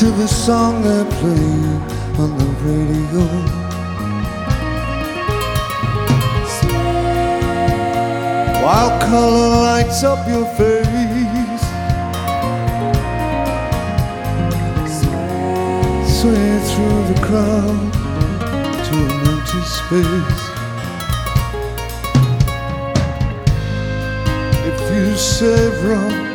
to the song they're playing on the radio. While color lights up your face, sway through the crowd to an empty space. If you say wrong,